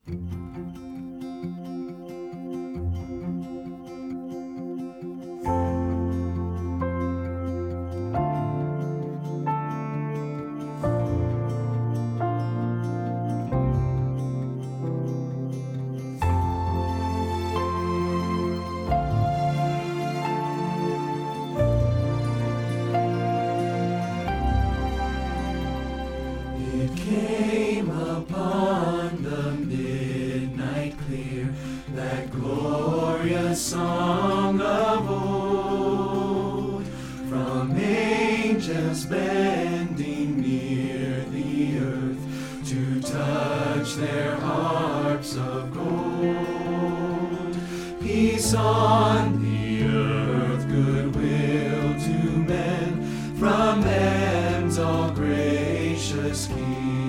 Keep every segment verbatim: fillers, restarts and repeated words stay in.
It came upon the midnight clear, that glorious song of old, from angels bending near the earth to touch their harps of gold. Peace on the earth, goodwill to men, from heaven's all gracious King.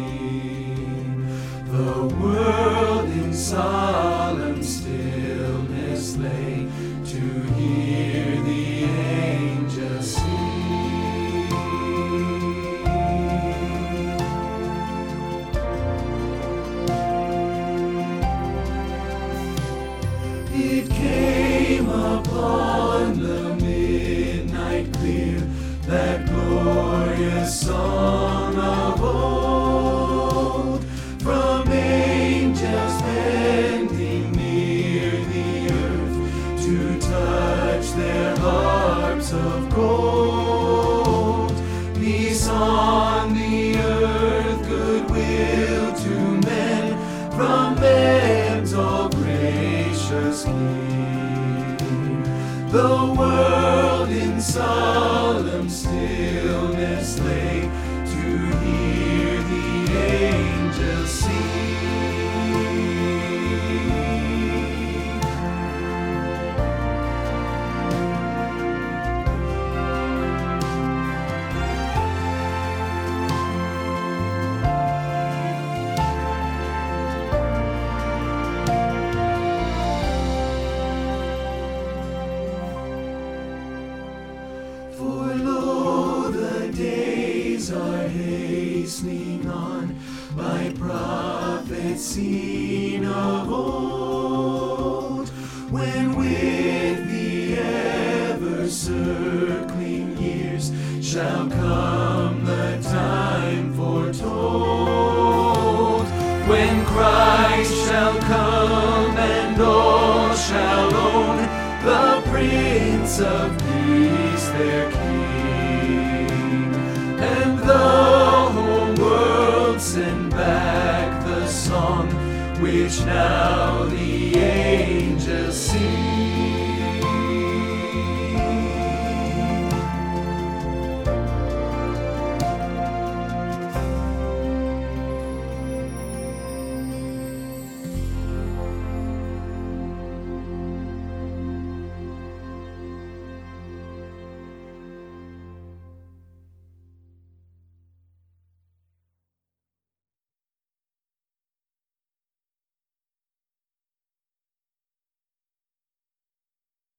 The world in solemn stillness lay to hear the angels sing. It came upon the midnight clear, that glorious song of old, from angels bending near the earth to touch their harps of gold. Peace on the earth, goodwill to men, from man's all gracious King. The world in solemn stillness lay to hear the angels sing. For lo, the days are hastening on, by prophets seen of old, when with the ever-circling years shall come the time foretold, when Christ shall come and all shall own the Prince of Peace, their King, and the whole world send back the song which now the angels sing.